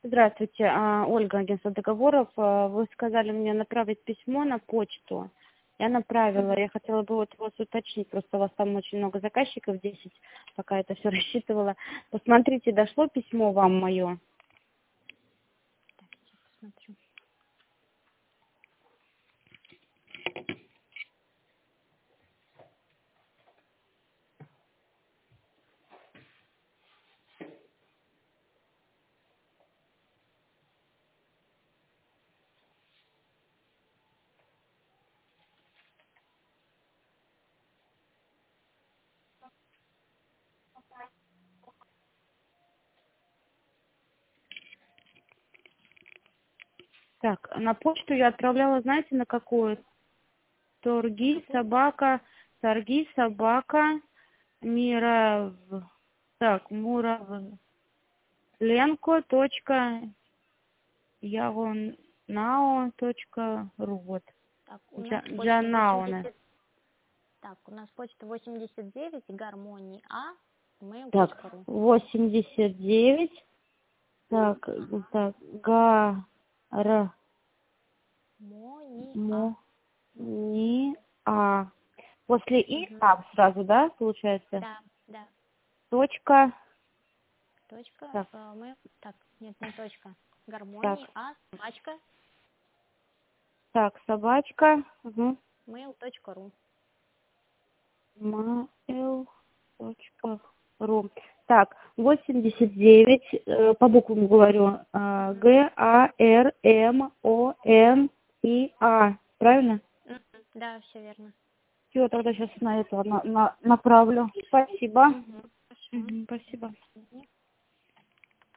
Здравствуйте, Ольга, агентство договоров. Вы сказали мне направить письмо на почту. Я направила. Я хотела бы вот вас уточнить. Просто у вас там очень много заказчиков, 10, пока это все рассчитывала. Посмотрите, дошло письмо вам мое? Так, сейчас посмотрю. Так, на почту я отправляла, знаете, на какую? Торги собака, Миров, так, Муравленко, явонау.ру, вот. Так, у нас почта Джанауна. 80. Так, у нас почта 89, гармония Так, mail.ru. 89, так, гара, Мония. После сразу, да, получается? Да, да. Точка, Точка. так, Мы. Так, нет, не точка. так, Гармония, собачка, так, собачка, mail.ru. mail.ru. Так, 89, по буквам говорю, GARMONIA, правильно? Да, все верно. Все, тогда сейчас на это направлю. Спасибо. Хорошо. Спасибо.